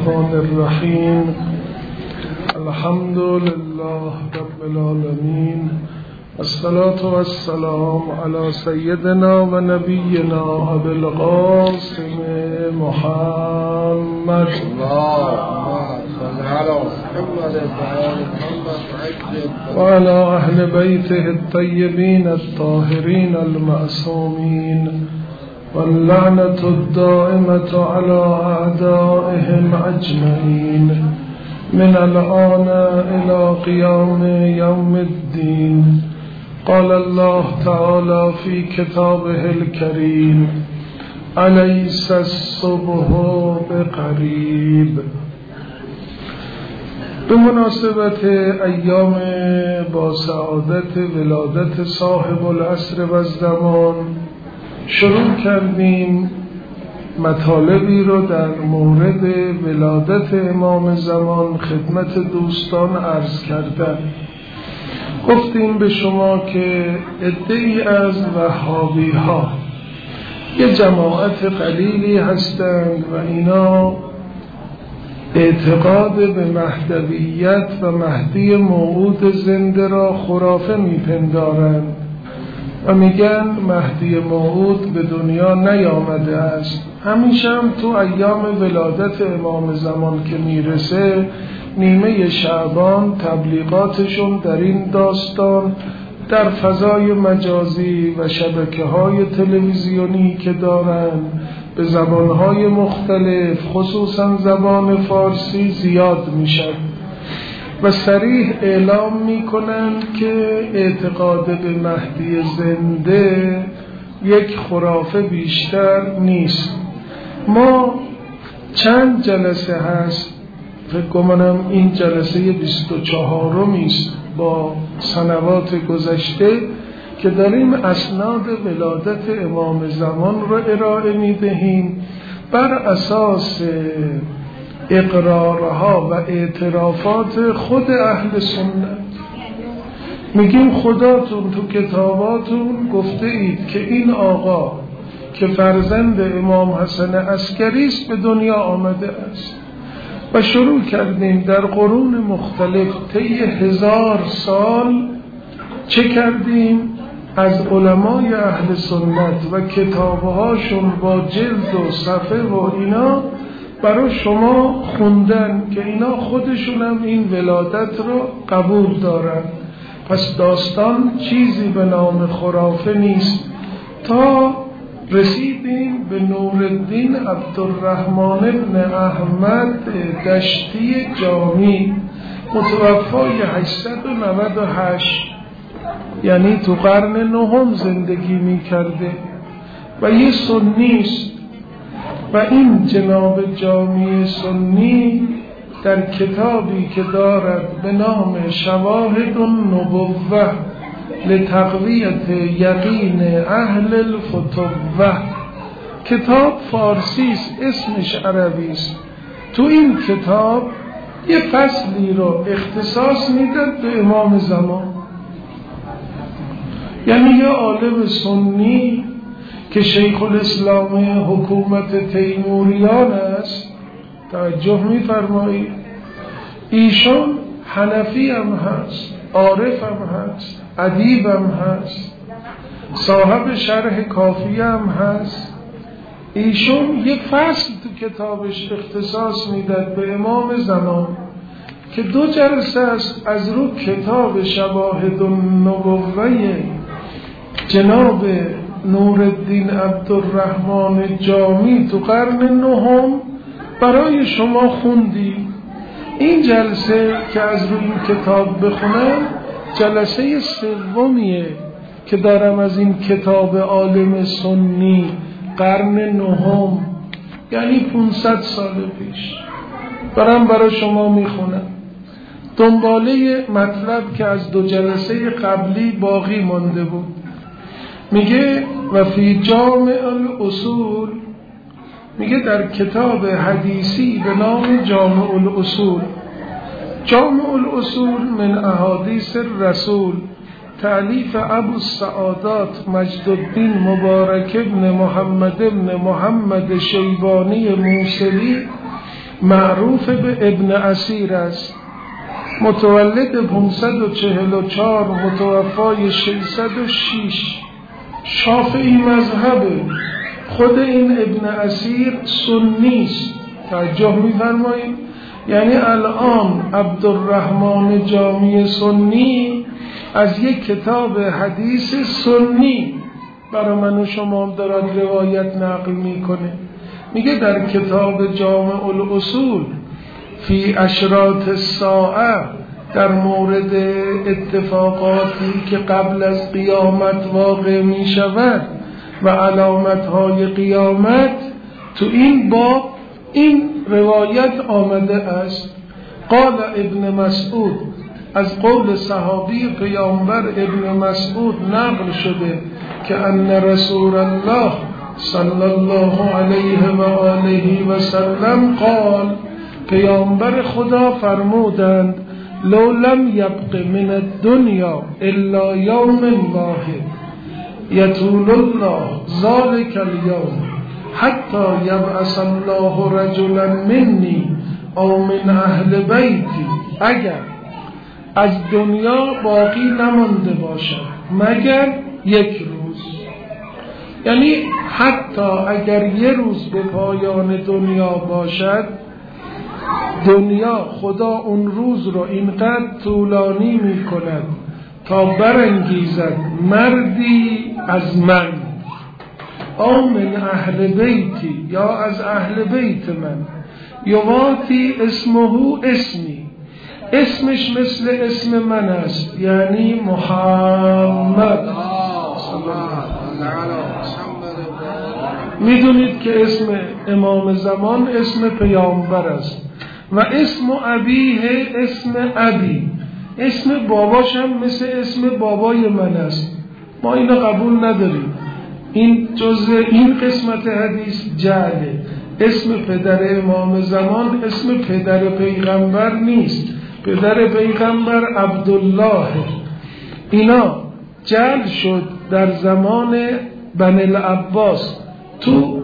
الرحمن الرحيم الحمد لله رب العالمين والصلاة والسلام على سيدنا ونبينا أبي القاسم محمد وعلى أهل بيته الطيبين الطاهرين المعصومين واللعنة الدائمة على أعدائهم أجمعين من الآن إلى قيام يوم الدين. قال الله تعالى في كتابه الكريم: أليس الصبح بقریب. به مناسبت ایام با سعادت ولادت صاحب العصر و الزمان شروع کردیم مطالبی رو در مورد ولادت امام زمان خدمت دوستان عرض کردن. گفتیم به شما که عده‌ای از وهابی ها یه جماعت قلیلی هستند و اینا اعتقاد به مهدویت و مهدی موعود زنده را خرافه میپندارند و میگن مهدی موعود به دنیا نیامده است. همیشه هم تو ایام ولادت امام زمان که میرسه نیمه شعبان تبلیغاتشون در این داستان در فضای مجازی و شبکه‌های تلویزیونی که دارن به زبانهای مختلف خصوصا زبان فارسی زیاد میشن و صریح اعلام میکنن که اعتقاد به مهدی زنده یک خرافه بیشتر نیست. ما چند جلسه هست، فکر کنم این جلسه 24می است با سنوات گذشته که داریم اسناد ولادت امام زمان رو ارائه میدهیم بر اساس اقرارها و اعترافات خود اهل سنت. میگیم خداتون تو کتاباتون گفته اید که این آقا که فرزند امام حسن عسکری است به دنیا آمده است و شروع کردیم در قرون مختلف طی 1000 سال چه کردیم از علمای اهل سنت و کتابهاشون با جلد و صفحه و اینا برای شما خوندن که اینا خودشون هم این ولادت رو قبول دارن. پس داستان چیزی به نام خرافه نیست تا رسیدیم به نورالدین عبدالرحمن ابن احمد دشتی جامی متوفای 898 یعنی تو قرن 9 زندگی می کرده و یه سنیست و این جناب جامی سنی در کتابی که دارد به نام شواهد النبوة لتقویت یقین اهل الفتوة، کتاب فارسی است اسمش عربی است، تو این کتاب یه فصلی رو اختصاص میداد به امام زمان. یعنی یه عالم سنی که شیخ الاسلام حکومت تیموریان است، توجه می‌فرمایید، ایشون حنفی هم هست، عارف هم هست، ادیب هم هست، صاحب شرح کافیه هم هست. ایشون یه فصل تو کتابش اختصاص میداد به امام زمان که 2 جلسه است از رو کتاب شواهد النبوة جناب نورالدین عبدالرحمن جامی تو قرن 9 برای شما خوندیم. این جلسه که از روی این کتاب بخونم جلسه 3میه که دارم از این کتاب عالم سنی قرن 9 یعنی 500 سال پیش دارم برای شما میخونم. دنباله مطلب که از 2 جلسه قبلی باقی مانده بود. میگه و فی جامع الاصول، میگه در کتاب حدیثی به نام جامع الاصول، جامع الاصول من احادیث الرسول تألیف ابو السعادات مجد الدین مبارک ابن محمد ابن محمد شیبانی موصلی معروف به ابن اسیر است، متولد 544 متوفای 606. شافعی مذهبه. خود این ابن اسیر سنی است. توجه می‌فرمایید؟ یعنی الان عبدالرحمن جامی سنی از یک کتاب حدیث سنی برای من و شما دارد روایت نقل میکنه. میگه در کتاب جامع الاصول فی اشراط الساعه در مورد اتفاقاتی که قبل از قیامت واقع می شود و علامتهای قیامت، تو این باب این روایت آمده است. قال ابن مسعود، از قول صحابی پیامبر ابن مسعود نقل شده که ان رسول الله صلی الله علیه و آله و سلم قال، پیامبر خدا فرمودند لو لم یبق من الدنیا الا یوم واحد یطول الله ذلک اليوم حتی یبعث الله رجلا منی او من اهل بیتی، اگر از دنیا باقی نمانده باشد مگر یک روز، یعنی حتی اگر یه روز به پایان دنیا باشد، دنیا خدا اون روز رو اینقدر طولانی می کند تا برانگیزد مردی از من او من اهل بیتی، یا از اهل بیت من، یواتی اسمه اسمی، اسمش مثل اسم من است، یعنی محمد. میدونید که اسم امام زمان اسم پیامبر است و اسم ابیه اسم ابی، اسم باباش هم مثل اسم بابای من است. ما اینو قبول نداریم. این جزء این قسمت حدیث جعله. اسم پدر امام زمان اسم پدر پیغمبر نیست. پدر پیغمبر عبدالله. اینا جعل شد در زمان بنی العباس، تو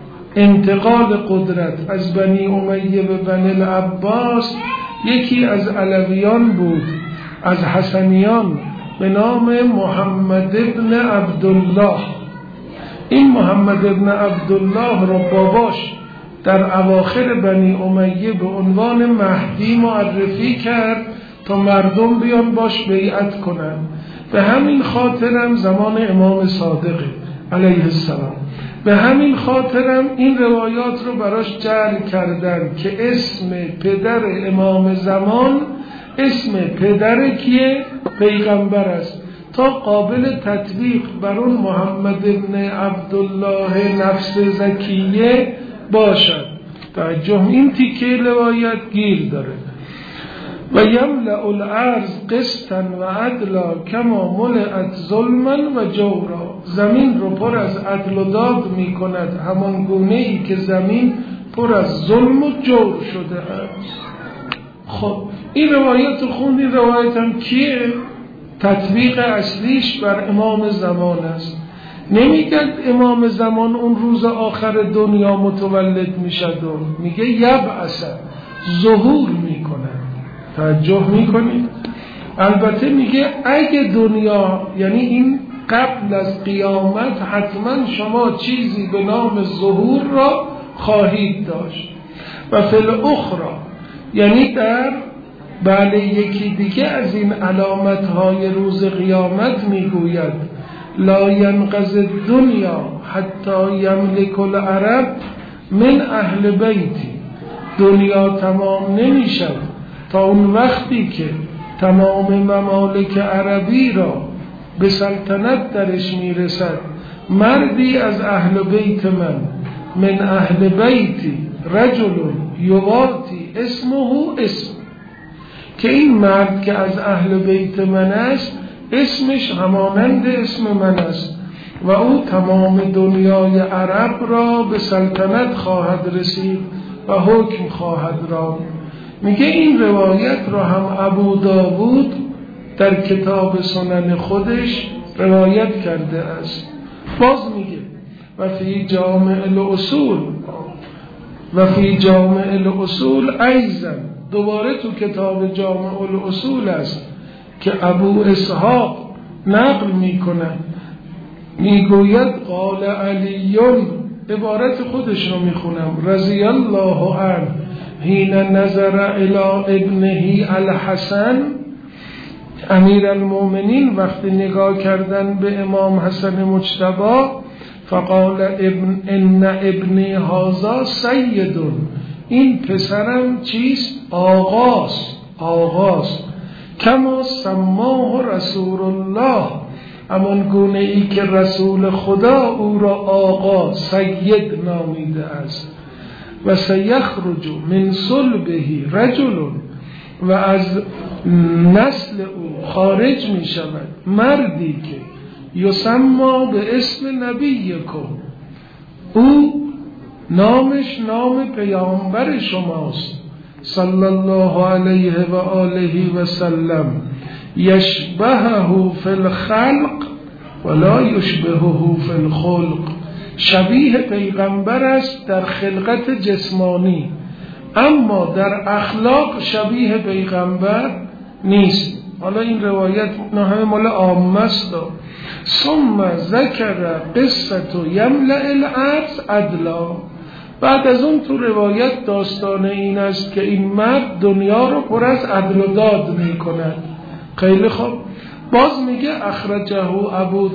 انتقال قدرت از بنی امیه به بنی العباس یکی از علویان بود، از حسنیان، به نام محمد ابن عبدالله. این محمد ابن عبدالله را باباش در اواخر بنی امیه به عنوان مهدی معرفی کرد تا مردم بیان باش بیعت کنن. به همین خاطرم زمان امام صادق علیه السلام، به همین خاطرم این روایات رو براش جعل کردن که اسم پدر امام زمان اسم پدر کیه؟ پیغمبر است، تا قابل تطبیق بر اون محمد ابن عبدالله نفس زکیه باشد. توجه، این تیکه روایت گیر داره. و یملأ الارض قسطا و عدلا کما ملئت ظلما و جورا، زمین رو پر از عدل و داد می کند همان گونه ای که زمین پر از ظلم و جور شده است. خب این روایت خوندی، روایت هم کیه؟ تطبیق اصلیش بر امام زمان است. نمیگه امام زمان اون روز آخر دنیا متولد میشد و میگه یبعث، ظهور میکنه. توجه میکنید؟ البته میگه اگه دنیا، یعنی این قبل از قیامت حتما شما چیزی به نام ظهور را خواهید داشت. و فی الاخری، یعنی در بله یکی دیگه از این علامتهای روز قیامت میگوید لا ینقضی الدنیا حتی یملک العرب من اهل بیتی، دنیا تمام نمیشد تا اون وقتی که تمام ممالک عربی را به سلطنت درش میرسد مردی از اهل بیت من اهل بیتی رجل یواتی اسمه اسم، که این مرد که از اهل بیت من است اسمش همانند اسم من است و او تمام دنیای عرب را به سلطنت خواهد رسید و حکم خواهد راند. میگه این روایت را هم ابو داوود در کتاب سنن خودش روایت کرده است. باز میگه و فی جامع الاصول و فی جامع الاصول ایضا، دوباره تو کتاب جامع الاصول است که ابو اسحاق نقل میکنه، میگوید قال علیون، عبارت خودش رو میخونم، رضی الله عنه، حین نظر الی ابنه الحسن، امیر المؤمنین وقتی نگاه کردن به امام حسن مجتبی، فقال ان ابنی هذا سید، این پسرم چیست؟ آغاز، کما سماه رسول الله، همان گونه ای که رسول خدا او را آقا سید نامیده است. و سیخرج من صلبه رجل، و از نسل او خارج می شود مردی که یسما به اسم نبیکم، او نامش نام پیامبر شماست صلی الله علیه و آله و سلم، یشبهه فی الخلق ولا یشبهه فی الخلق، شبیه پیغمبر است در خلقت جسمانی، اما در اخلاق شبیه پیغمبر نیست. حالا این روایت نه مال عامه است. ثم ذکر قصه یملأ الارض عدلا، بعد از اون تو روایت داستان این است که این مرد دنیا رو پر از عدل و داد می کند. خیلی خوب، باز میگه اخرجه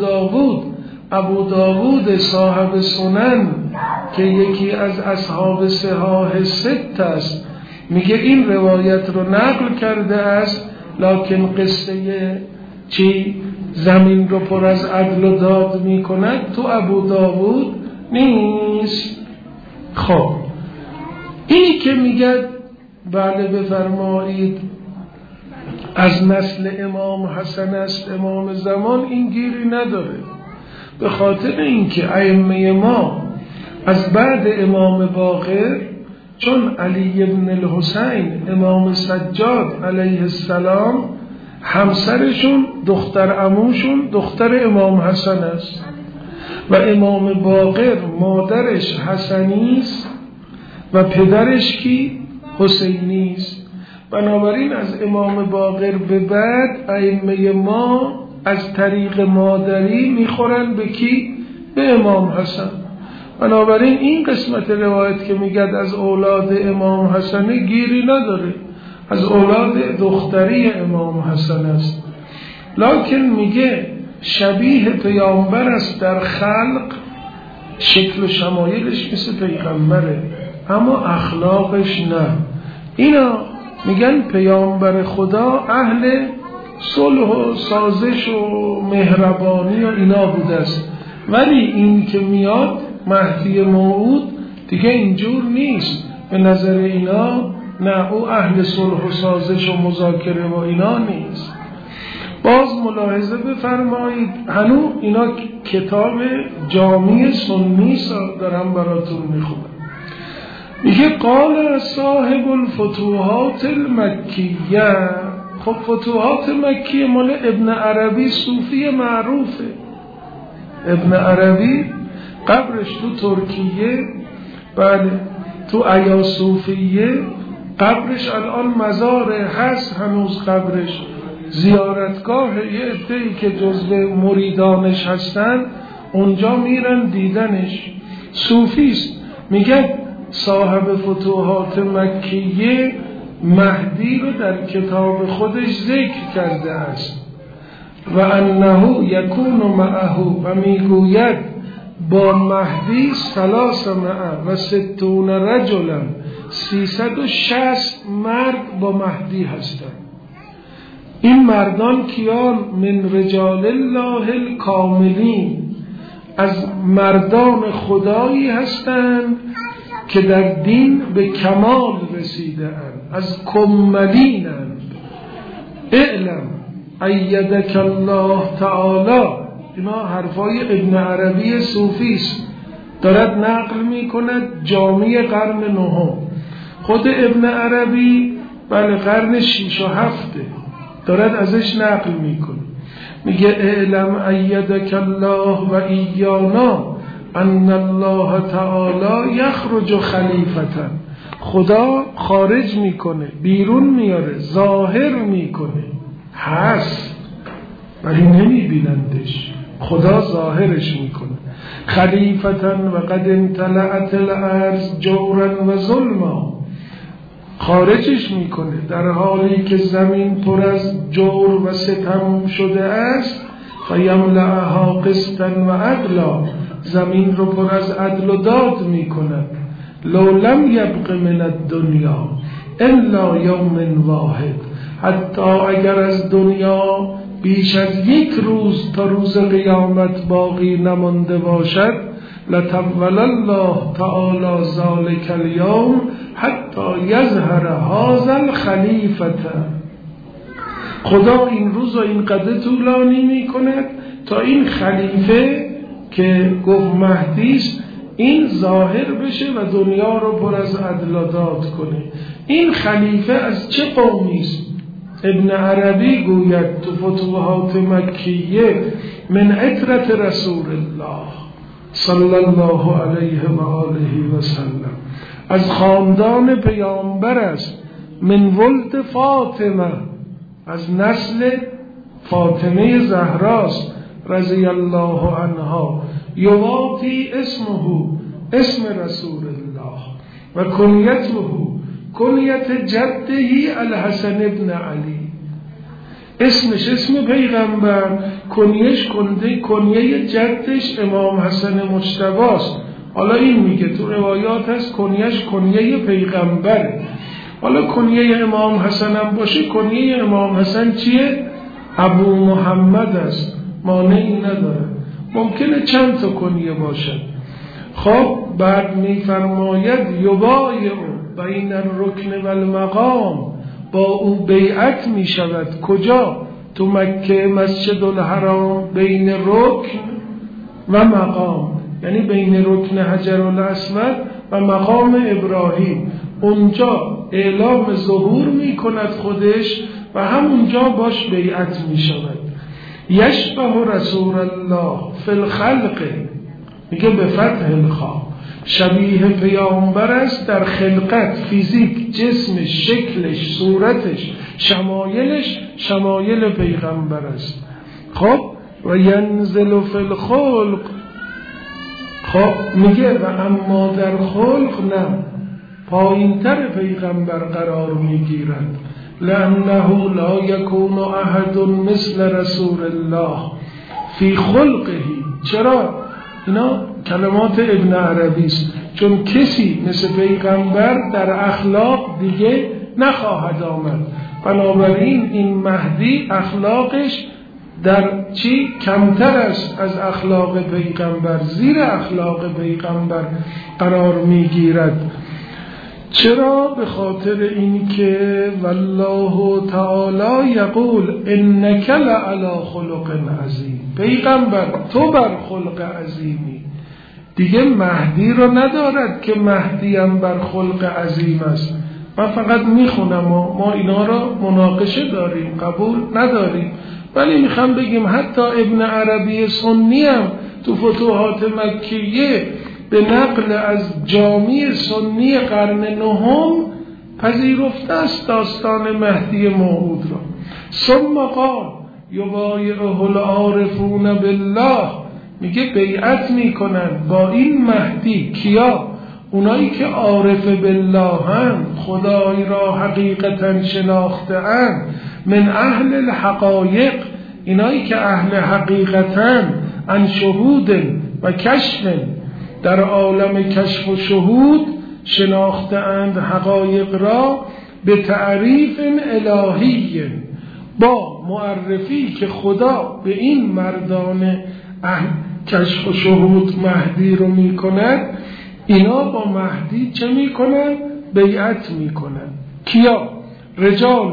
ابو داوود صاحب سنن که یکی از اصحاب صحاح ست است، میگه این روایت رو نقل کرده است، لکن قصه چی زمین رو پر از عدل و داد میکند تو ابو داوود نیست. خب اینی که میگه بله بفرمایید از نسل امام حسن است امام زمان، این گیری نداره، به خاطر اینکه ائمه ما از بعد امام باقر، چون علی ابن الحسین امام سجاد علیه السلام همسرشون دختر عموشون دختر امام حسن است و امام باقر مادرش حسنی است و پدرش کی؟ حسینی است. بنابراین از امام باقر به بعد ائمه ما از طریق مادری میخورن به کی؟ به امام حسن. بنابراین این قسمت روایت که میگد از اولاد امام حسن گیری نداره، از اولاد دختری امام حسن است، لکن میگه شبیه پیامبر است در خلق، شکل و شمایلش مثل پیغمبره اما اخلاقش نه. اینا میگن پیامبر خدا اهل صلح و سازش و مهربانی و اینا بوده است، ولی این که میاد مهدی موعود دیگه اینجور نیست. به نظر اینا نه، او اهل صلح و سازش و مذاکره و اینا نیست. باز ملاحظه بفرمایید، هنو اینا کتاب جامع سنی دارم براتون میخونم. میگه قال صاحب الفتوحات المکیه. خب فتوحات مکیه مال ابن عربی صوفی معروفه. ابن عربی قبرش تو ترکیه، بله تو ایاصوفیه، قبرش الان مزاره هست هنوز، قبرش زیارتگاه یه عده‌ای که جزو مریدانش هستن اونجا میرن دیدنش. صوفیست. میگه صاحب فتوحات مکیه مهدی رو در کتاب خودش ذکر کرده است و انه یکون معه، و میگوید با مهدی 360 رجلا، 360 مرد با مهدی هستند. این مردان کیان؟ من رجال الله الکاملین، از مردان خدایی هستند که در دین به کمال رسیده اند، از کملین اند. اعلم ایدک الله تعالی. اینا حرفای ابن عربی صوفی است، دارد نقل می کند جامع قرن نهم. خود ابن عربی بله قرن 6 و 7 دارد ازش نقل می کند. میگه اعلم ایدک الله و ایانا ان الله تعالی یخرج خلیفة، خدا خارج میکنه، بیرون میاره، ظاهر میکنه، هست ولی نمیبینندش، خدا ظاهرش میکنه. خلیفة و قد امتلأت الارض جورا و ظلما، خارجش میکنه در حالی که زمین پر از جور و ستم شده است. فیملأها قسطا و عدلا، زمین رو پر از عدل و داد میکنه. لو لم یبق من الدنیا الا یوم واحد، حتی اگر از دنیا بیش از یک روز تا روز قیامت باقی نمانده باشد، لطول الله تعالی ذلک الیوم حتی یظهر هذا الخلیفة، خدا این روز و این قدر طولانی میکند تا این خلیفه که گفت مهدی است این ظاهر بشه و دنیا رو پر از عدل و داد کنه. این خلیفه از چه قومی است؟ ابن عربی گوید تو فتوحات مکیه من عترت رسول الله صلی الله علیه و آله و سلم، از خاندان پیامبر است. من ولد فاطمه، از نسل فاطمه زهراست رضی الله عنها. یواتی اسمه اسم رسول الله و کنیته کنیت جده الحسن ابن علی، اسمش اسم پیغمبر، کنیش کنیه جدش امام حسن مجتبی است. حالا این میگه تو روایات هست کنیش کنیه پیغمبره. حالا کنیه امام حسن هم باشه، کنیه امام حسن چیه؟ ابو محمد است، مانعی نداره، ممکنه چند تا کنیه باشد. خب بعد میفرماید یبایع بین الرکن و المقام، با او بیعت میشود. کجا؟ تو مکه مسجد الحرام، بین رکن و مقام، یعنی بین رکن حجر الاسود و مقام ابراهیم. اونجا اعلام ظهور میکند خودش و همونجا باش بیعت میشود. یشبه رسول الله فی الخلق، میگه به فتح الخاء، شبیه پیامبر است در خلقت، فیزیک، جسمش، شکلش، صورتش، شمایلش شمایل پیغمبر است. خب و ینزل فی الخلق، خب میگه و اما در خلق نه، پایینتر پیغمبر قرار میگیرد. لأنه لا يكون احد مثل رسول الله فی خلقه. چرا؟ اینا کلمات ابن عربی است، چون کسی مثل پیغمبر در اخلاق دیگه نخواهد آمد. بنابراین این مهدی اخلاقش در چی کمتر است از اخلاق پیغمبر، زیر اخلاق پیغمبر قرار میگیرد. چرا؟ به خاطر این که والله تعالی یقول انک لعلی خلق عظیم، پیغمبر تو بر خلق عظیمی. دیگه مهدی رو ندارد که مهدی هم بر خلق عظیم است. من فقط میخونم و ما اینا رو مناقشه داریم، قبول نداریم، ولی میخوام بگیم حتی ابن عربی سنی هم تو فتوحات مکیه به نقل از جامی سنی قرن نهم پذیرفته است داستان مهدی موعود را. ثم قال یبایعه العارفون بالله، میگه بیعت میکنن با این مهدی. کیا؟ اونایی که عارف بالله هم، خدای را حقیقتا شناخته اند. من اهل الحقایق، اینایی که اهل حقیقتا، عن شهود و کشف، در عالم کشف و شهود شناخته اند حقایق را، به تعریف الهی، با معرفی که خدا به این مردان کشف و شهود مهدی رو میکند. اینا با مهدی چه میکنن؟ بیعت میکنن. کیا؟ رجال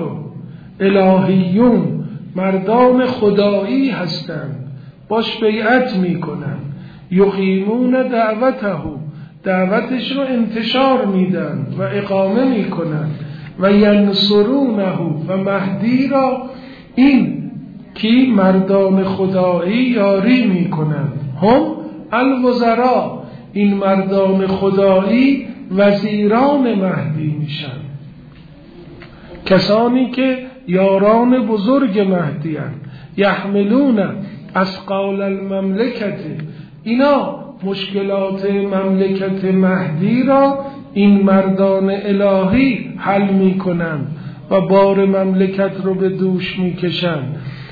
الهیون، مردان خدایی هستند، باش بیعت میکنن. یقیمون دعوته، دعوتش رو انتشار میدن و اقامه میکنن. و ینصرونه، و مهدی را این کی مردان خدایی یاری میکنن. هم الوزراء، این مردان خدایی وزیران مهدی میشن، کسانی که یاران بزرگ مهدی هستند. یحملون اثقال المملکت، اینا مشکلات مملکت مهدی را این مردان الهی حل میکنن و بار مملکت رو به دوش میکشن.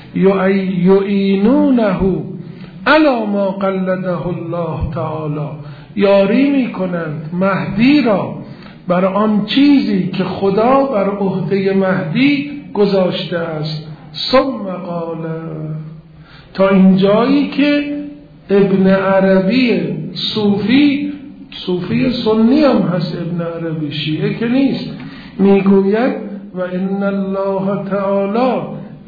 یعینونه علی ما قلده الله تعالی، یاری میکنند مهدی را بر آن چیزی که خدا بر عهده مهدی گذاشته است. ثم قال، تا اینجایی که ابن عربی صوفی سنی هم هست، ابن عربی شیعه که نیست، میگوید و ان الله تعالی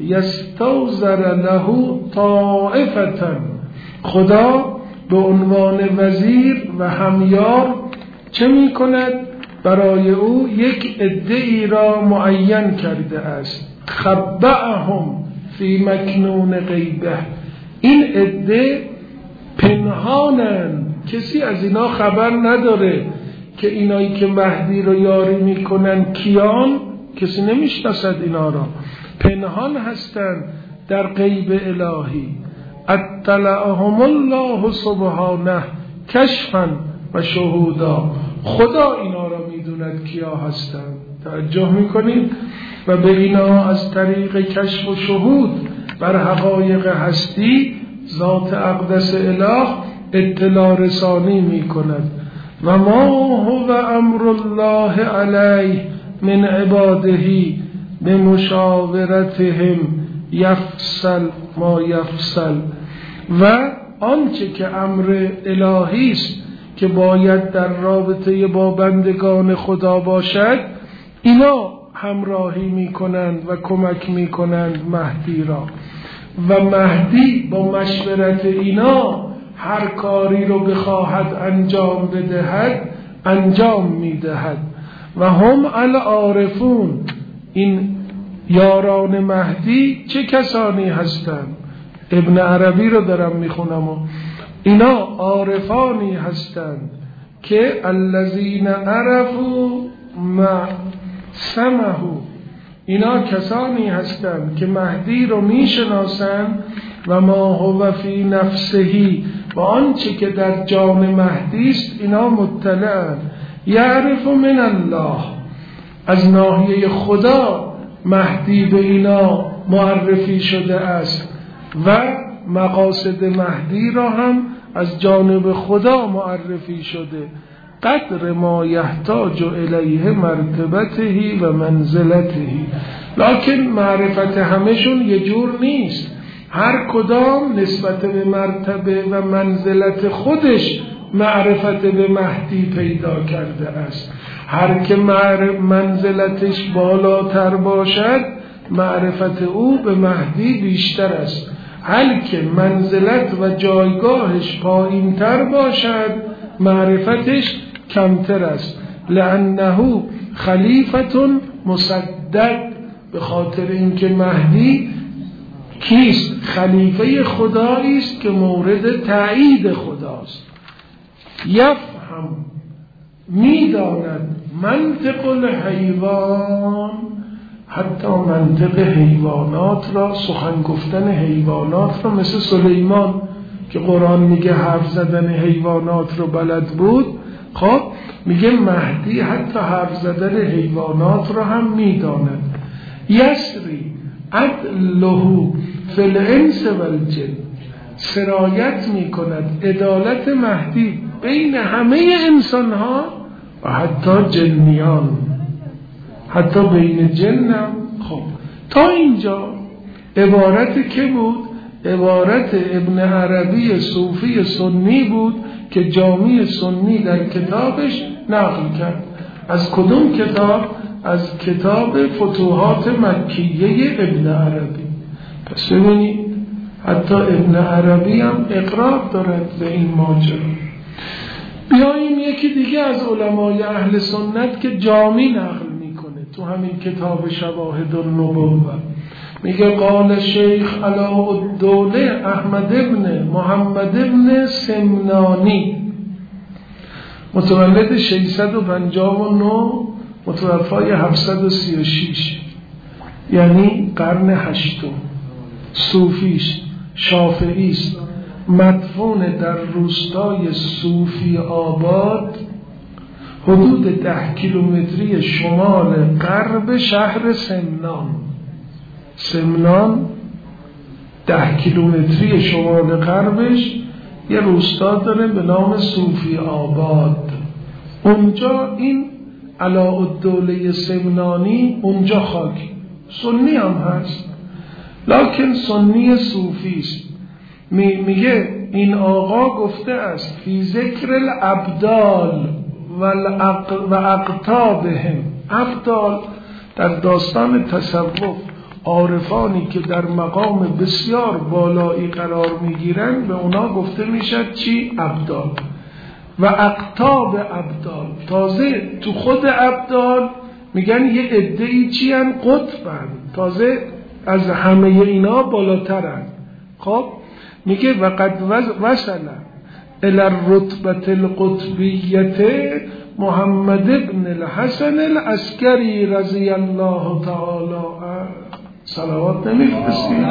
یستوزر له طائفة، خدا به عنوان وزیر و همیار چه می کند؟ برای او یک عده‌ای را معین کرده است. خبأهم فی مکنون غیبه، این عده پنهانن، کسی از اینا خبر نداره که اینایی که مهدی رو یاری میکنن کیان، کسی نمیشناسد اینا را، پنهان هستن در غیب الهی. اطلعهم الله سبحانه کشفا و شهودا، خدا اینا را میدوند کیا هستند. توجه میکنید؟ و به اینا از طریق کشف و شهود بر حقایق هستی ذات اقدس اله اطلاع رسانی میکند. و ما هو امر الله علیه من عباده بمشاورتهم یفصل ما یفصل، و آنچه که امر الهی است که باید در رابطه با بندگان خدا باشد، اینا همراهی میکنند و کمک میکنند مهدی را، و مهدی با مشورت اینا هر کاری رو بخواهد انجام بدهد انجام میدهد. و هم العارفون، این یاران مهدی چه کسانی هستند؟ ابن عربی رو دارم میخونم و اینا عارفانی هستند که الذین عرفوا ما سمه، اینا کسانی هستند که مهدی رو میشناسند و ما هو فی نفسهی، و آنچه که در جان مهدی است اینا مطلعن. یعرف من الله، از ناحیه خدا مهدی به اینا معرفی شده است و مقاصد مهدی را هم از جانب خدا معرفی شده. قدر ما یحتاج الیه مرتبته و منزلته، لکن معرفت همشون یه جور نیست، هر کدام نسبت به مرتبه و منزلت خودش معرفت به مهدی پیدا کرده است. هر که منزلتش بالاتر باشد معرفت او به مهدی بیشتر است، هر که منزلت و جایگاهش پایین تر باشد معرفتش کمتر است. لانه خلیفة مسدد، به خاطر اینکه مهدی کیست؟ خلیفه خدایی است که مورد تایید خداست. یفهم، میداند منطق الحیوان، حتی منطق حیوانات را، سخن گفتن حیوانات را، مثل سلیمان که قرآن میگه حرف زدن حیوانات رو بلد بود، خب میگه مهدی حتی حرف زدن حیوانات را هم میداند. یسری عدله فی الانس والجن، سرایت میکند عدالت مهدی بین همه انسان ها و حتی جنیان، حتی بین جنم. خب تا اینجا عبارت که بود؟ عبارت ابن عربی صوفی سنی بود که جامی سنی در کتابش نقل کرد. از کدوم کتاب؟ از کتاب فتوحات مکیه ابن عربی. پس ببینید حتی ابن عربی هم اقرار دارد به این ماجرا. بیاییم یکی دیگه از علمای اهل سنت که جامی نقل میکنه، تو همین کتاب شواهد النبوه میگه قال شیخ علاءالدوله احمد ابن محمد ابن سمنانی متولد 659 متوفای 736 یعنی قرن هشتم، صوفیش شافعیست، مدفون در روستای صوفی آباد حدود 10 کیلومتری شمال غرب شهر سمنان 10 کیلومتری شمال غربش یه روستا داره به نام صوفی آباد. اونجا این علاءالدوله سمنانی اونجا خاک سنی هم هست لکن سنی صوفیست. میگه این آقا گفته است فی ذکر الابدال و اقطابهم. ابدال در داستان تصوف عارفانی که در مقام بسیار بالایی قرار میگیرن به اونا گفته میشد چی؟ ابدال. و اقطاب ابدال، تازه تو خود ابدال میگن یه عده‌ای چی ان؟ قطبن، تازه از همه اینا بالاترن. خب میگه وقد وصل الى الرتبه القطبیه محمد ابن الحسن العسکری رضی الله تعالی عنه. صلوات نمیفرستید؟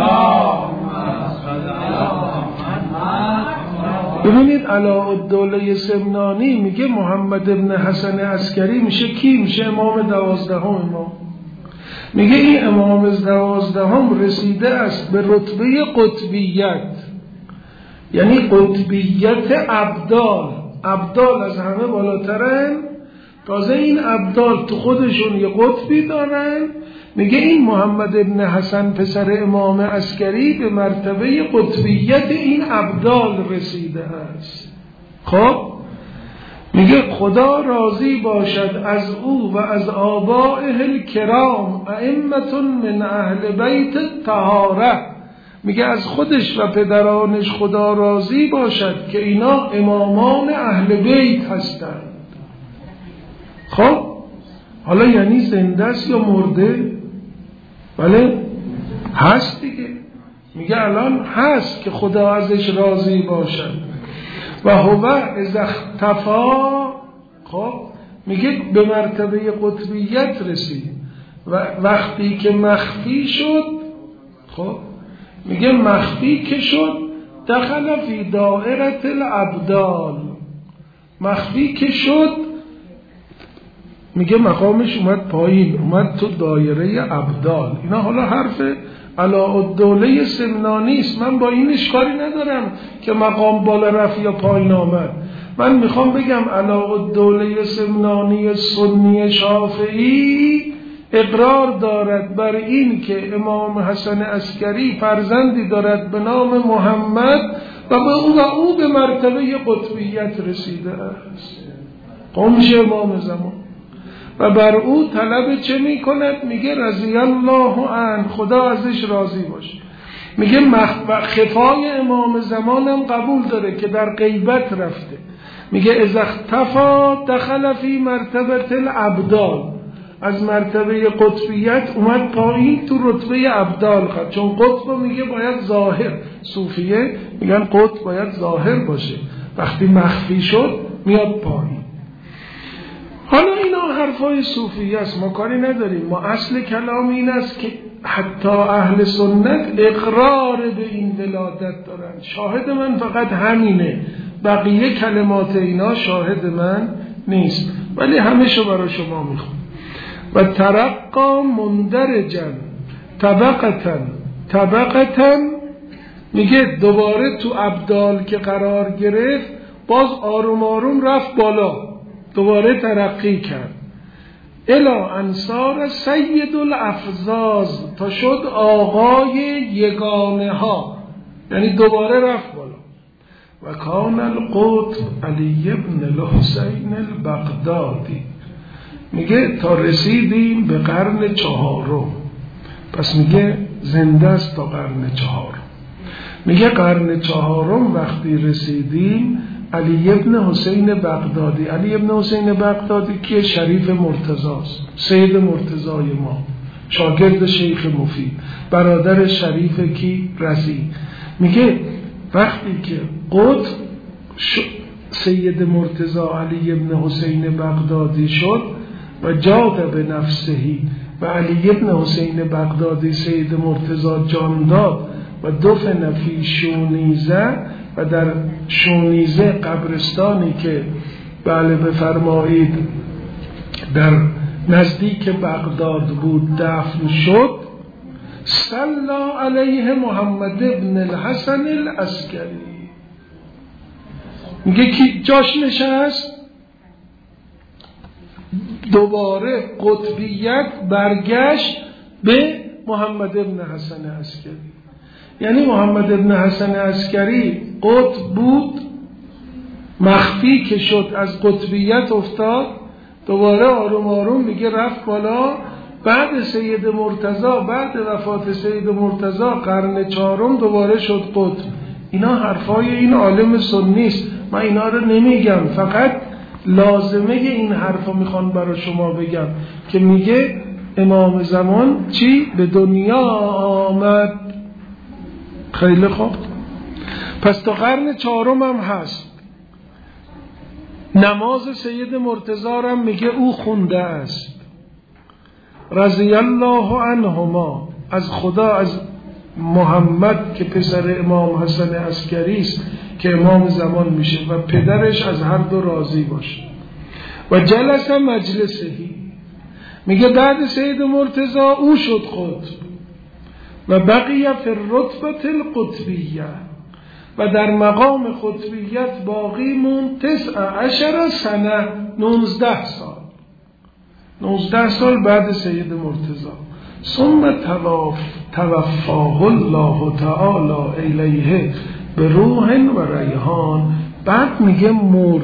ببینید علاءالدوله سمنانی میگه محمد ابن حسن عسکری میشه کی؟ میشه امام 12 امام. میگه این امام 12 رسیده است به رتبه قطبیت، یعنی قطبیت ابدال. ابدال از همه بالاترن، تازه این ابدال تو خودشون یه قطبی دارن. میگه این محمد ابن حسن پسر امام عسکری به مرتبه قطبیت این ابدال رسیده است. خب میگه خدا راضی باشد از او و از آبائه الکرام ائمة من اهل بیت الطهاره. میگه از خودش و پدرانش خدا راضی باشد که اینا امامان اهل بیت هستند. خب حالا یعنی زنده است یا مرده؟ بله هست دیگه. میگه الان هست که خدا ازش راضی باشد. و هو اذا اختفا، خب میگه به مرتبه قطبیت رسید و وقتی که مخفی شد، خب میگه مخفی که شد دخل فی دائره الابدال. مخفی که شد میگه مقامش اومد پایین، اومد تو دایره ابدال. اینا حالا حرف علاءالدوله سمنانی است. من با این اشکالی ندارم که مقام بالا رفت یا پایین آمد. من میخوام بگم علاءالدوله سمنانی سنی شافعی اقرار دارد بر این که امام حسن عسکری فرزندی دارد به نام محمد و او به مرتبه قطبیت رسیده است. قومش امام زمان و بر او طلب چه می کند؟ میگه رضی الله عنه، خدا ازش راضی باشه. میگه خفای امام زمانم قبول داره که در غیبت رفته. میگه اذا اختفا دخل فی مرتبه الابدال. از مرتبه قطبیت اومد پایین تو رتبه ابدال خواهد. چون قطب میگه باید ظاهر، صوفیه میگن قطب باید ظاهر باشه، وقتی مخفی شد میاد پایین. حالا اینا حرفای صوفیه است، ما کاری نداریم. ما اصل کلام این است که حتی اهل سنت اقرار به این ولادت دارن. شاهد من فقط همینه، بقیه کلمات اینا شاهد من نیست، ولی همه شو برای شما میخوام. و ترقا مندرجا طبقتا میگه دوباره تو ابدال که قرار گرفت باز آروم آروم رفت بالا، دوباره ترقی کرد. الا انصار سید الافزاز، تا شد آقای یگانه ها، یعنی دوباره رفت بالا. و کان القطب علی ابن الحسین البغدادی. میگه تا رسیدیم به قرن 4، پس میگه زنده است تا قرن 4. میگه قرن 4 وقتی رسیدیم علی ابن حسین بغدادی. علی ابن حسین بغدادی که شریف مرتضاست، سید مرتضای ما، شاگرد شیخ مفید، برادر شریف کی؟ رضی. میگه وقتی که قطب سید مرتضا علی ابن حسین بغدادی شد و جاد به نفسهی و علی ابن حسین بغدادی سید مرتضا جان داد و دفن فی شونیزه، و در شونیزه قبرستانی که بله بفرمایید در نزدیک بغداد بود دفن شد، صلی علیه محمد ابن الحسن العسکری. میگه کی جاش نشست؟ دوباره قطبیت برگشت به محمد ابن حسن عسکری. یعنی محمد ابن حسن عسکری قطب بود، مخفی که شد از قطبیت افتاد، دوباره آروم آروم میگه رفت بالا. بعد سید مرتضا، بعد وفات سید مرتضا قرن چهارم دوباره شد قطب. اینا حرفای این عالم سنی است، من اینا رو نمیگم، فقط لازمه این حرفا میخوان برای شما بگم که میگه امام زمان چی؟ به دنیا آمد. خیلی خوب، پس تا قرن چهارم هم هست. نماز سید مرتضا رو میگه او خونده است، رضی الله عنهما، از خدا، از محمد که پسر امام حسن عسکری است که امام زمان میشه و پدرش از هر دو راضی باشه. و جلس مجلسهی، میگه بعد سید مرتضا او شد قطب و بقیه فی الرتبه القطبیه، و در مقام قطبیت باقی مون 19 سنه، 19 سال 19 سال بعد سید مرتضا. ثم توفاه الله تعالی الیه به روح و ریحان. بعد میگه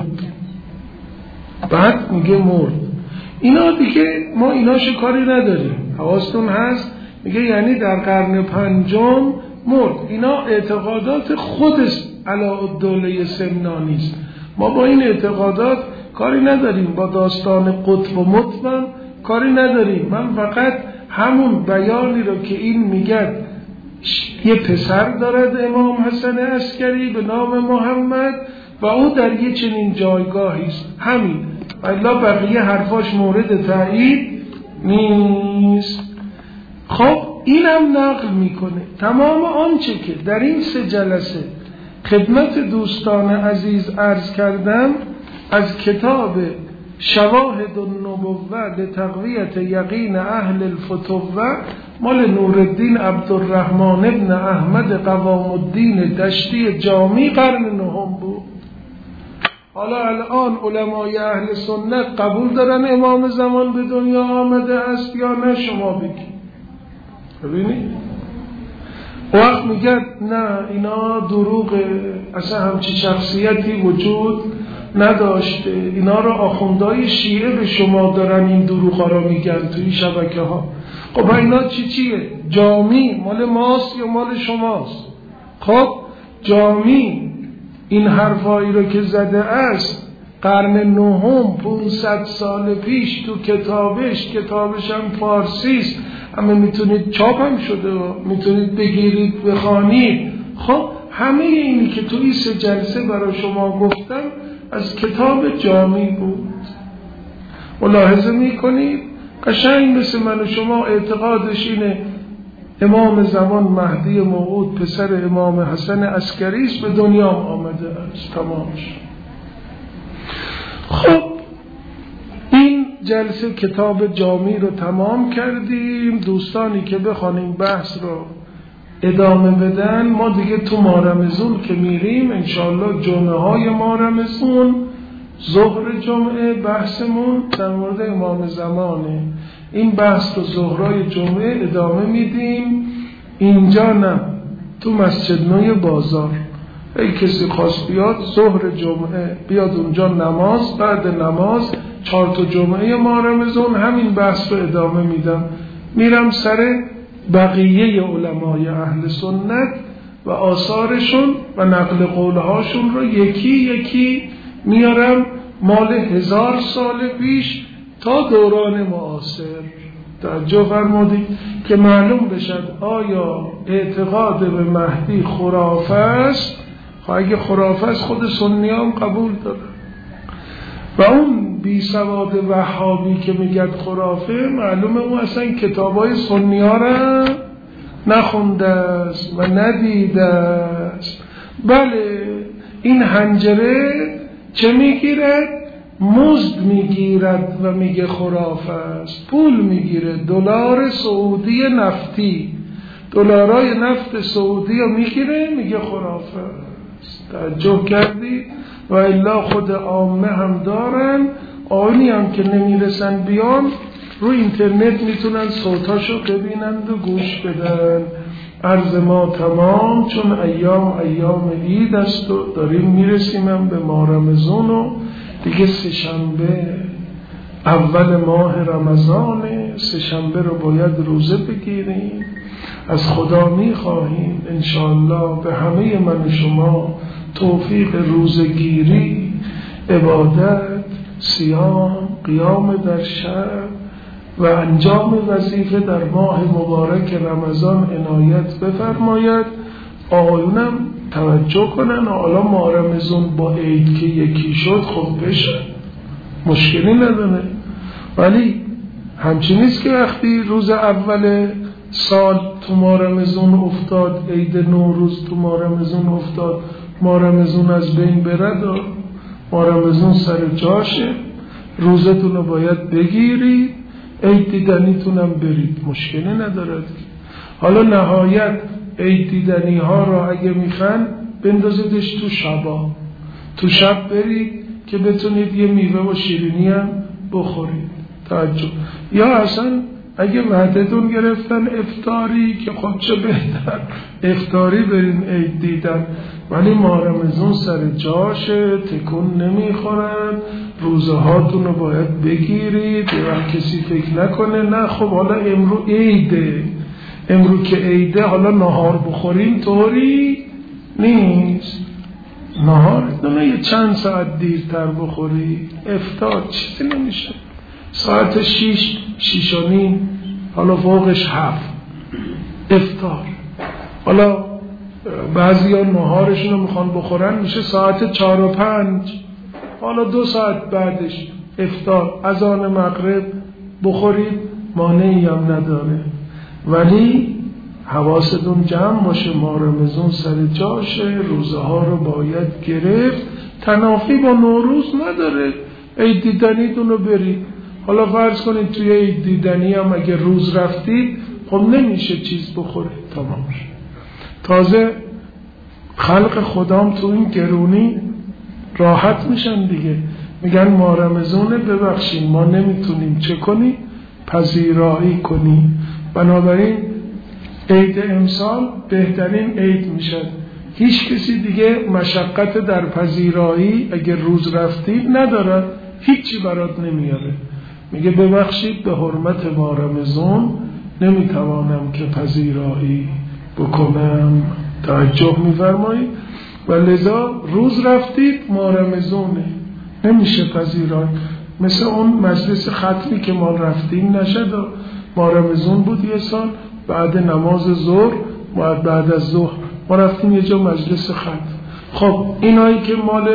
مرد. اینا دیگه ما ایناشو کاری نداریم، حواستون هست؟ میگه یعنی در قرن پنجم مرد. اینا اعتقادات خود علاءالدوله سمنانی است، ما با این اعتقادات کاری نداریم، با داستان قطب و مطلب کاری نداریم. من فقط همون بیانی رو که این میگه یه پسر دارد امام حسن عسکری به نام محمد و او در یه چنین جایگاهی است، همین، الا بقیه حرفاش مورد تایید نیست. خب اینم نقل میکنه تمام آنچه که در این 3 جلسه خدمت دوستان عزیز عرض کردم از کتاب شواهد النبوه لتقویت یقین اهل الفتوه مال نورالدین عبدالرحمن ابن احمد قوام الدین دشتی جامی قرن 9 بود. حالا الان علمای اهل سنت قبول دارن امام زمان به دنیا آمده است یا نه؟ شما بگید. ببینید وقت میگه نه اینا دروغه، اصلا همچی شخصیتی وجود نداشته. اینا رو آخوندهای شیعه به شما دارن این دروغا رو میگن توی شبکه ها. خب اینا چیه؟ جامی مال ماست یا مال شماست؟ خب جامی این حرفایی رو که زده است قرن 9 500 سال پیش تو کتابش هم فارسی است، همه میتونید چاپ هم شده و میتونید بگیرید بخوانید. خب همه اینی که توی 3 جلسه برای شما گفتم از کتاب جامی بود. ملاحظه میکنید قشنگ مثل من و شما اعتقادش اینه امام زمان مهدی موعود پسر امام حسن عسکری است، به دنیا آمده است. تمامش. خب این جلسه کتاب جامی رو تمام کردیم. دوستانی که بخوان این بحث رو ادامه بدن، ما دیگه تو ماه رمضان که میریم انشاءالله جمعه های ماه رمضان ظهر جمعه بحثمون در مورد امام زمانه. این بحث رو ظهرای جمعه ادامه میدیم. اینجا نه، تو مسجد نوی بازار. ای کسی خواست بیاد ظهر جمعه بیاد اونجا، نماز، بعد نماز 4 تا جمعه ماه رمضان همین بحث رو ادامه میدم. میرم سر بقیه علمای اهل سنت و آثارشون و نقل قولهاشون رو یکی یکی میارم مال 1000 سال پیش تا دوران معاصر. توجه فرمودید که معلوم بشد آیا اعتقاد به مهدی خرافه است. اگه خرافه است خود سنی هم قبول داره و اون بی سواد وهابی که میگد خرافه معلومه اون اصلا کتابای سنی ها را نخونده است و ندیده است. بله این حنجره چه میگیرد؟ مزد میگیرد و میگه خرافه است. پول میگیره، دلار سعودی نفتی، دلارای نفت سعودی رو میگیره میگه خرافه است. توجه کردی؟ و الا خود عامه هم دارن، آنی هم که نمیرسن بیان رو اینترنت میتونن صوتاشو ببینند و گوش بدن. عرض ما تمام، چون ایام عید است و داریم میرسیم هم به ماه رمضان و دیگه سه‌شنبه اول ماه رمضانه. سه‌شنبه رو باید روزه بگیریم. از خدا میخواهیم انشاءالله به همه من و شما توفیق روزگیری، عبادت، صیام، قیام در شب و انجام وظیفه در ماه مبارک رمضان عنایت بفرماید. آقایونم توجه کنن، حالا ماه رمضان با عید که یکی شد خب بشه، مشکلی نداره، ولی همچین نیست که وقتی روز اول سال تو ماه رمضان افتاد، عید نوروز تو ماه رمضان افتاد، ماه رمضان از بین برد و ماه رمضان سر جاشه، روزتون رو باید بگیرید، عید دیدنیتونم برید، مشکلی ندارد. حالا نهایت عید دیدنی ها را اگه میخوان بندازیدش تو شبا، تو شب برید که بتونید یه میوه و شیرینی هم بخورید. توجه. یا اصلا اگه وعدتون گرفتن افطاری که خب چه بهتر افطاری برین عید دیدن، ولی ماه رمضان سر جاشه، تکون نمیخورن، روزه هاتون رو باید بگیرید. و کسی فکر نکنه نه خب حالا امرو عیده، امرو که عیده حالا نهار بخوریم، طوری نیست. نهار نه یه چند ساعت دیرتر بخوری، افطار چیزی نمیشه. ساعت 6 و نیم، حالا فوقش 7 افطار. حالا بعضی ها نهارشون رو میخوان بخورن میشه ساعت 4 و 5، حالا 2 ساعت بعدش افطار. اذان مغرب بخورید مانعی هم نداره، ولی حواستون جمع باشه، ماه رمضان سر جاشه، روزه ها رو باید گرفت. تنافی با نوروز نداره، عید دیدنیتون رو برید. حالا فرض کنید توی عید دیدنی هم اگه روز رفتید خب نمیشه چیز بخورید، تمام شد. تازه خلق خدام تو این گرونی راحت میشن دیگه، میگن ماه رمضانه ببخشید ما نمیتونیم چه کنیم، پذیرایی کنیم. بنابراین عید امسال بهترین عید میشه، هیچ کسی دیگه مشقت در پذیرایی اگه روز رفتید نداره، هیچی برات نمیاره. میگه ببخشید به حرمت ماه رمضان نمیتوانم که پذیرایی بکنم. توجه میفرمایید؟ و لذا روز رفتید ماه رمضانه نمیشه پذیرایی. مثل اون مجلس ختمی که ما رفتیم نشد، ماه رمضان بود یه سال، بعد نماز ظهر بعد از ظهر ما رفتیم یه جا مجلس ختم. خب اینایی که مال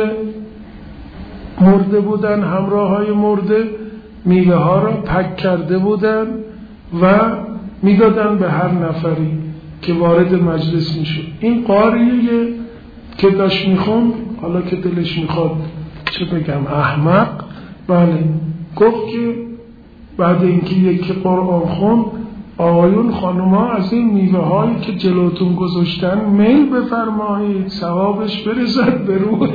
مرده بودن، همراه های مرده، میوه ها را پک کرده بودن و میدادن به هر نفری که وارد مجلس میشد. این قاریه که داشت میخوند، حالا که دلش میخواد چه بگم احمق، بله گفت که بعد اینکه یکی قرآن خوند، آقایون خانوما از این میوه هایی که جلوتون گذاشتن میل بفرمایید، ثوابش برسد به روح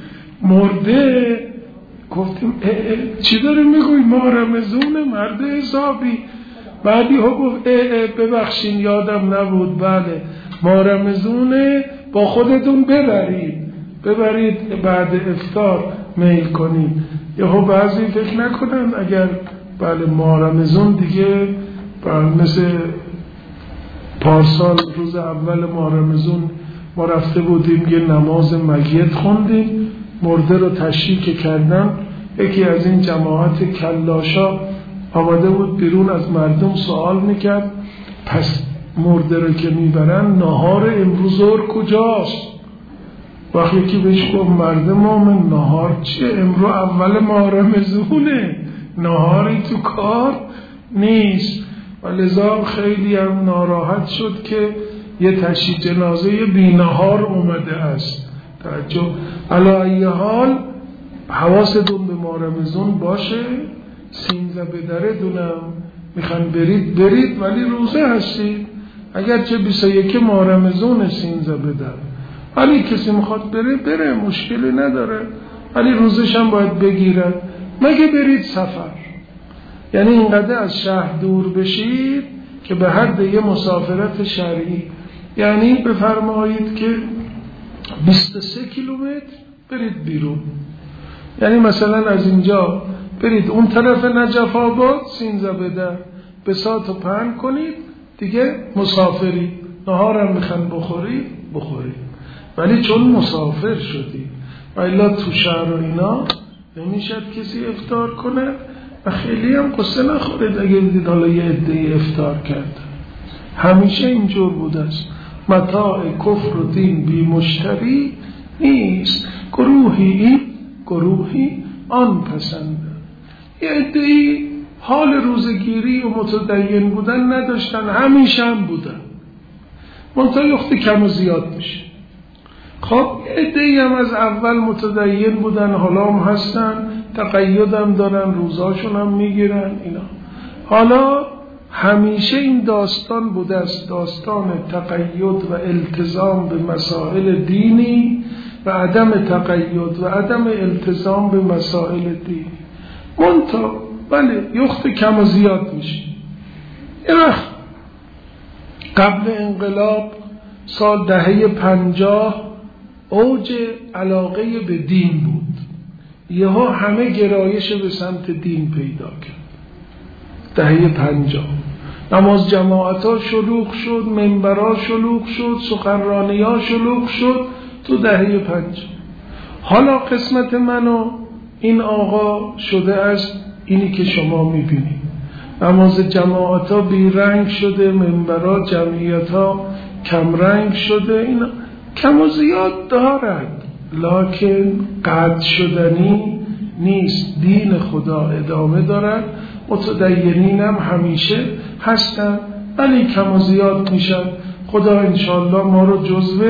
مرده. گفتیم چی داره میگوی؟ ما رمضان مرد حسابی. بعدی ها گفت ببخشین یادم نبود، بله ما رمضانه، با خودتون ببرید بعد افطار میل کنید. یهو بعضی فکر نکنن اگر بله ما رمضان دیگه مثل پارسال روز اول ما رمضان ما رفته بودیم یه نماز میت خوندیم، مرده رو تشییع کردن، یکی از این جماعت کلاشا آمده بود بیرون از مردم سوال میکرد پس مرده رو که میبرن نهار امروز ظهر کجاست؟ وقتی که بهش گفت مرد مومن نهار چیه؟ امروز اول ماه رمضونه، نهاری تو کار نیست. و لذا خیلی هم ناراحت شد که یه تشییع جنازه بی نهار اومده است. توجه. علی ای حال حواستون به ماه رمضان باشه. 13 بدره دونم میخوان برید ولی روزه هستید، اگرچه 21 ماه رمضان 13 بدره، ولی کسی میخواد بره مشکلی نداره، ولی روزش هم باید بگیرد. مگه برید سفر، یعنی اینقدر از شهر دور بشید که به حد یه مسافرت شرعی، یعنی بفرمایید که 23 کیلومتر برید بیرون، یعنی مثلا از اینجا برید اون طرف نجف آباد 13 بدر به ساعت 5 کنید دیگه مسافری، نهارم میخوان بخورید، ولی چون مسافر شدی و الا تو شهر و اینا نمیشد کسی افطار کنه و خیلی هم قصه نخورید اگه دیدید حالا یه عده‌ای افطار کرد. همیشه اینجور بوده است. متاع کفر و دین بی مشتری نیست، گروهی این گروهی آن پسنده. یه عده‌ای حال روزگیری و متدین بودن نداشتن، همیشه هم بودن، منتها یخت کم و زیاد میشه. خب عده‌ای هم از اول متدین بودن، حالا هم هستن، تقید هم دارن، روزاشون هم میگیرن اینا. حالا همیشه این داستان بوده است، داستان تقید و التزام به مسائل دینی و عدم تقید و عدم التزام به مسائل دینی. منتها بله یخت کم و زیاد میشه. یه وقت قبل انقلاب سال دهه 50 اوج علاقه به دین بود، یهو همه گرایش به سمت دین پیدا کرد. دهه 50 نماز جماعت ها شلوغ شد، منبرها شلوغ شد، سخنرانی ها شلوغ شد تو دهه 50. حالا قسمت من و این آقا شده است اینی که شما میبینید، نماز جماعت ها بی رنگ شده، منبرها جمعیت ها کم رنگ شده، اینا کم و زیاد دارد لکن قطع شدنی نیست. دین خدا ادامه دارد، متدینین هم همیشه هستن ولی کم و زیاد میشن. خدا انشاءالله ما رو جزو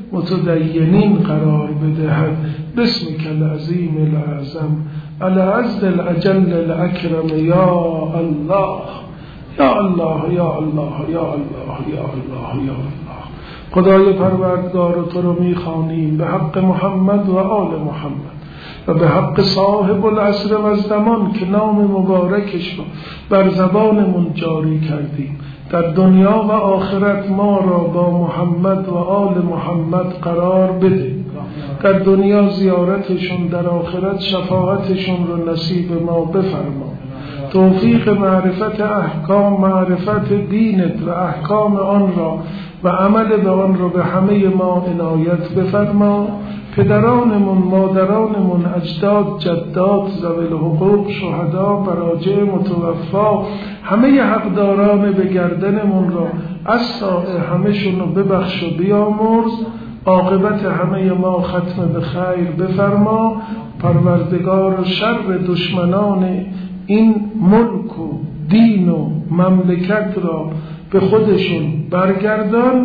متدینین قرار بدهد. بسمک العظیم العظم العز الاجل الاکرم یا الله یا الله یا الله یا الله یا الله یا الله. خدای پروردگار تو رو میخوانیم به حق محمد و آل محمد و به حق صاحب العصر و الزمان که نام مبارکش رو بر زبانمون جاری کردیم. در دنیا و آخرت ما را با محمد و آل محمد قرار بده. در دنیا زیارتشون، در آخرت شفاعتشون رو نصیب ما بفرما. توفیق معرفت احکام، معرفت دینت و احکام آن را و عمل به آن را به همه ما عنایت بفرما. پدرانمون، مادرانمون، اجداد، جدات، ذوی الحقوق، شهدا، براجع، متوفا، همه حقداران به گردنمون را از سایه همشون رو ببخش و بیامرز. عاقبت همه ما ختم به خیر بفرما. پروردگار شر دشمنان این ملک و دین و مملکت را به خودشون برگردان.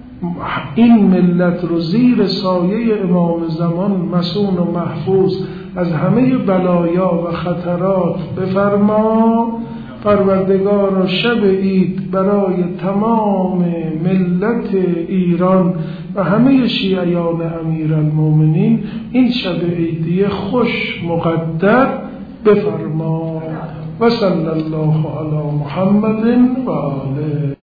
این ملت رو زیر سایه امام زمان مسون و محفوظ از همه بلایا و خطرات بفرما. پروردگار شب عید برای تمام ملت ایران و همه شیعیان امیرالمومنین این شب عیدی خوش مقدر بفرما. و صلی الله علی محمد و آله.